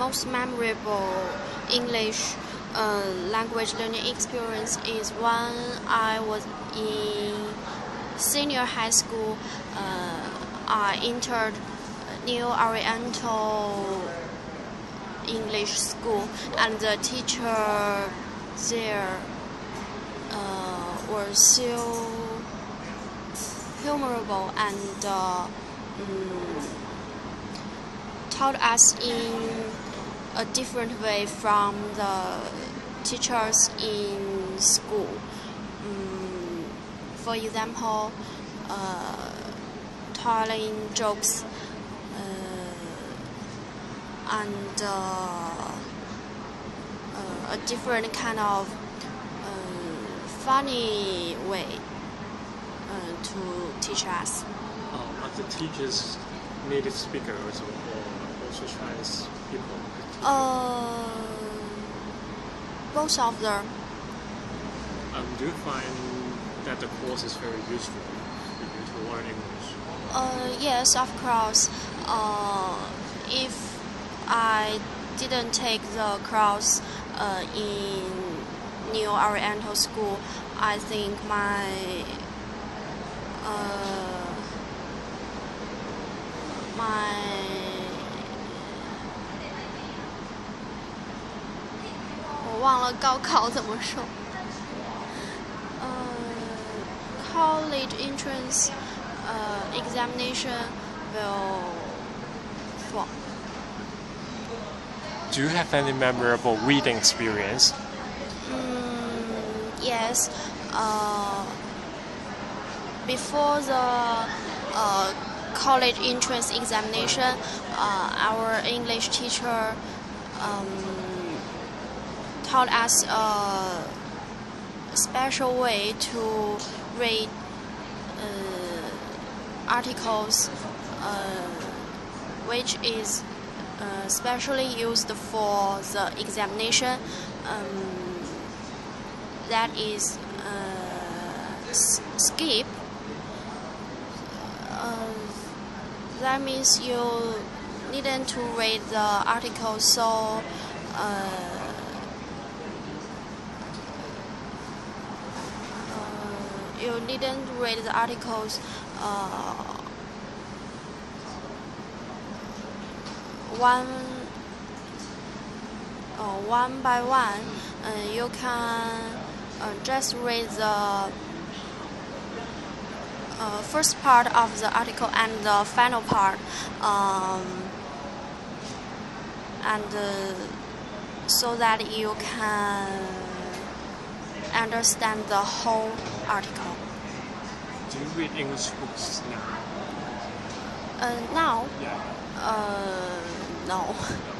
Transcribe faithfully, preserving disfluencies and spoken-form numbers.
most memorable English uh, language learning experience is when I was in senior high school. Uh, I entered New Oriental English School, and the teacher there uh, was so humorable and uh, um, taught us in a different way from the teachers in school. Um, for example, uh, telling jokes uh, and uh, uh, a different kind of uh, funny way uh, to teach us. Uh, are the teachers native speakers or also Chinese people? Uh, both of them. Um, do you find that the course is very useful for you to learn English? Uh, yes, of course. Uh, if I didn't take the course uh, in New Oriental School, I think my uh, my我忘了高考怎么说。呃 college entrance uh, examination will fall. Do you have any memorable reading experience? Mm, yes. Uh, before the uh, college entrance examination, uh, our English teacher um, taught us a special way to read uh, articles, uh, which is uh, specially used for the examination. Um, that is uh, skip. Uh, that means you needn't to read the article, so uh, you needn't read the articles uh, one uh, one by one. Uh, you can uh, just read the uh, first part of the article and the final part, um, and uh, so that you can understand the whole article. Do you read English books now? Uh, now? Yeah. Uh, no.